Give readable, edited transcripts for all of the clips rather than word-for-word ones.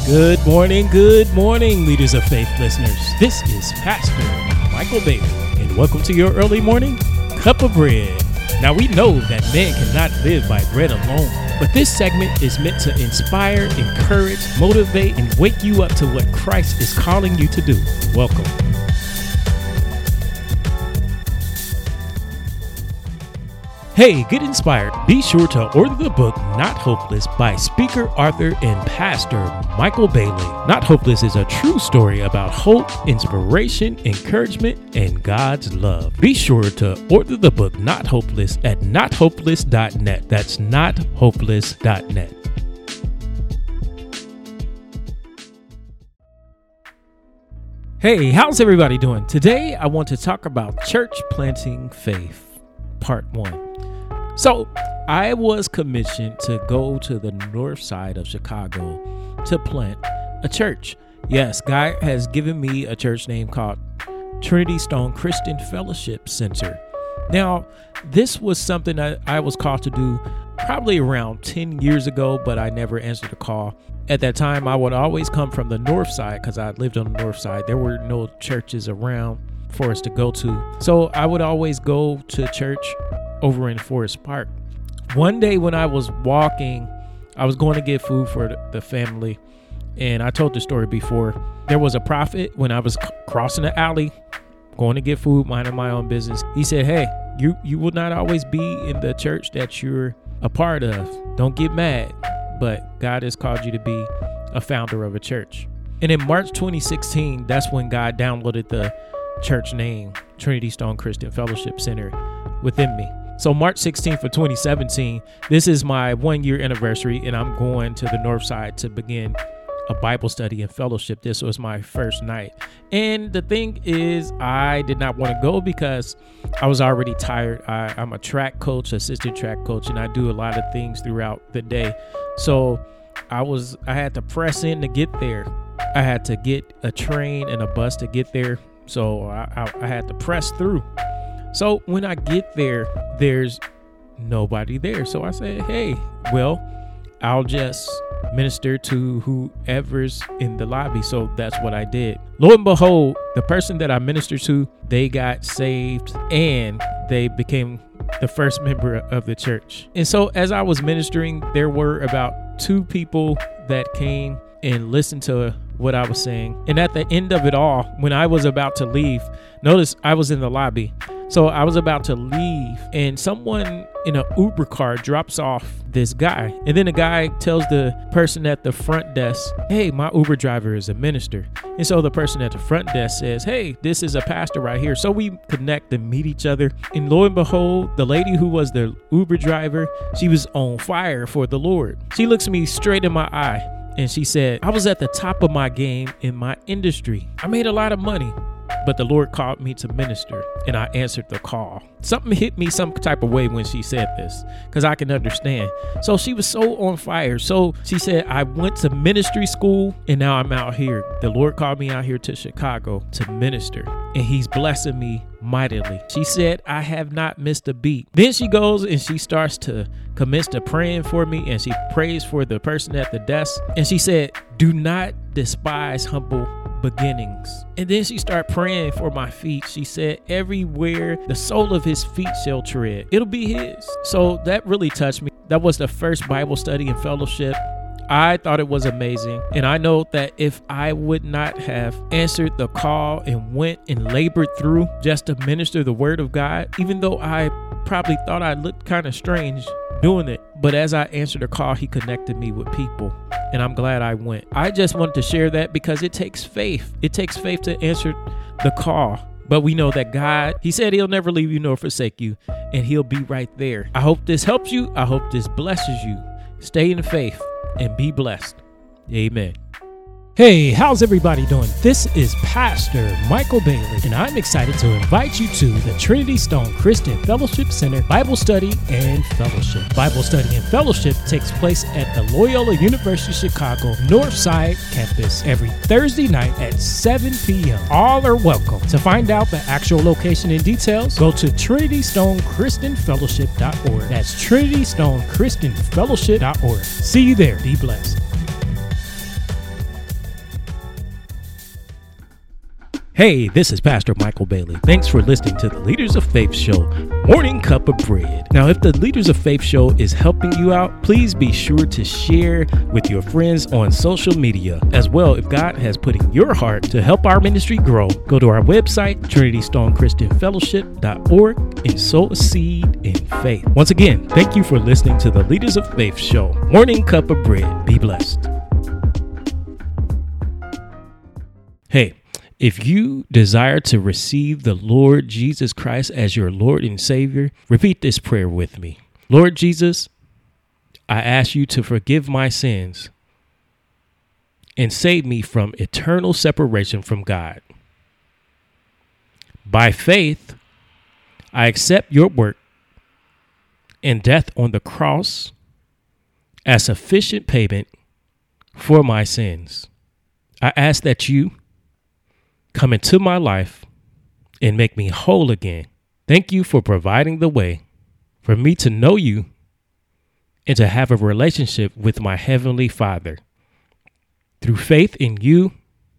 Good morning, leaders of faith listeners. This is Pastor Michael Bailey, and welcome to your early morning cup of bread. Now, we know that man cannot live by bread alone, but this segment is meant to inspire, encourage, motivate, and wake you up to what Christ is calling you to do. Welcome. Hey, get inspired. Be sure to order the book, Not Hopeless, by speaker, author, and pastor Michael Bailey. Not Hopeless is a true story about hope, inspiration, encouragement, and God's love. Be sure to order the book, Not Hopeless, at nothopeless.net. That's nothopeless.net. Hey, how's everybody doing? Today, I want to talk about church planting faith, part 1. So I was commissioned to go to the north side of Chicago to plant a church. Yes, God has given me a church name called Trinity Stone Christian Fellowship Center. Now, this was something that I was called to do probably around 10 years ago, but I never answered the call. At that time, I would always come from the north side because I lived on the north side. There were no churches around for us to go to. So I would always go to church over in Forest Park. One day when I was walking, I was going to get food for the family, and I told the story before. There was a prophet when I was crossing the alley, going to get food, minding my own business. He said, hey, you will not always be in the church that you're a part of. Don't get mad, but God has called you to be a founder of a church. And in March 2016, that's when God downloaded the church name, Trinity Stone Christian Fellowship Center, within me. So March 16th of 2017, this is my 1-year anniversary, and I'm going to the north side to begin a Bible study and fellowship. This was my first night. And the thing is, I did not want to go because I was already tired. I'm a track coach, assistant track coach, and I do a lot of things throughout the day. So I had to press in to get there. I had to get a train and a bus to get there. So I had to press through. So when I get there, there's nobody there. So I said, hey, well, I'll just minister to whoever's in the lobby. So that's what I did. Lo and behold, the person that I ministered to, they got saved and they became the first member of the church. And so as I was ministering, there were about 2 people that came and listened to what I was saying. And at the end of it all, when I was about to leave, notice I was in the lobby. So I was about to leave, and someone in an Uber car drops off this guy. And then the guy tells the person at the front desk, hey, my Uber driver is a minister. And so the person at the front desk says, hey, this is a pastor right here. So we connect and meet each other. And lo and behold, the lady who was the Uber driver, she was on fire for the Lord. She looks me straight in my eye and she said, I was at the top of my game in my industry. I made a lot of money, but the Lord called me to minister, and I answered the call. Something hit me some type of way when she said this, because I can understand. So she was so on fire. So she said, I went to ministry school, and now I'm out here. The Lord called me out here to Chicago to minister, and he's blessing me mightily. She said, I have not missed a beat. Then she goes and she starts to commence to praying for me, and she prays for the person at the desk. And she said, do not despise humble beginnings. And then she started praying for my feet. She said, everywhere the sole of his feet shall tread, it'll be his. So that really touched me. That was the first Bible study and fellowship. I thought it was amazing. And I know that if I would not have answered the call and went and labored through just to minister the word of God, even though I probably thought I looked kind of strange doing it, but as I answered the call, he connected me with people, and I'm glad I went. I just wanted to share that because it takes faith. It takes faith to answer the call. But we know that God, he said he'll never leave you nor forsake you, and he'll be right there. I hope this helps you. I hope this blesses you. Stay in faith and be blessed. Amen. Hey, how's everybody doing? This is Pastor Michael Bailey, and I'm excited to invite you to the Trinity Stone Christian Fellowship Center Bible Study and Fellowship. Bible Study and Fellowship takes place at the Loyola University Chicago Northside campus every Thursday night at 7 p.m. All are welcome. To find out the actual location and details, go to TrinityStoneChristianFellowship.org. That's TrinityStoneChristianFellowship.org. See you there. Be blessed. Hey, this is Pastor Michael Bailey. Thanks for listening to the Leaders of Faith Show, Morning Cup of Bread. Now, if the Leaders of Faith Show is helping you out, please be sure to share with your friends on social media. As well, if God has put in your heart to help our ministry grow, go to our website, TrinityStoneChristianFellowship.org, and sow a seed in faith. Once again, thank you for listening to the Leaders of Faith Show, Morning Cup of Bread. Be blessed. Hey, if you desire to receive the Lord Jesus Christ as your Lord and Savior, repeat this prayer with me. Lord Jesus, I ask you to forgive my sins and save me from eternal separation from God. By faith, I accept your work and death on the cross as sufficient payment for my sins. I ask that you come into my life and make me whole again. Thank you for providing the way for me to know you and to have a relationship with my Heavenly Father. Through faith in you,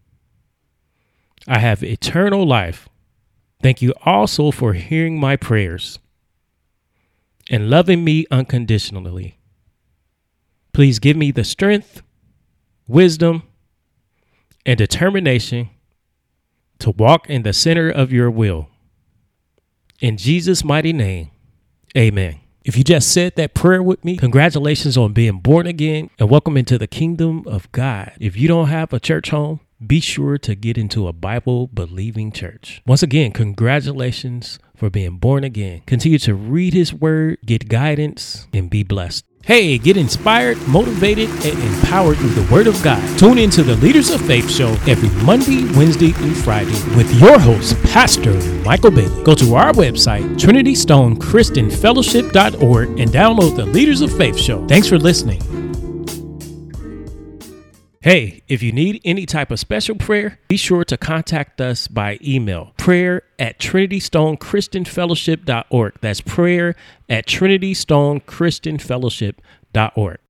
I have eternal life. Thank you also for hearing my prayers and loving me unconditionally. Please give me the strength, wisdom, and determination to walk in the center of your will. In Jesus' mighty name, amen. If you just said that prayer with me, congratulations on being born again and welcome into the kingdom of God. If you don't have a church home, be sure to get into a Bible-believing church. Once again, congratulations for being born again. Continue to read his word, get guidance, and be blessed. Hey, get inspired, motivated, and empowered through the Word of God. Tune into the Leaders of Faith Show every Monday, Wednesday, and Friday with your host, Pastor Michael Bailey. Go to our website, TrinityStoneChristianFellowship.org, and download the Leaders of Faith Show. Thanks for listening. Hey, if you need any type of special prayer, be sure to contact us by email, prayer@TrinityStoneChristianFellowship.org. That's prayer@TrinityStoneChristianFellowship.org.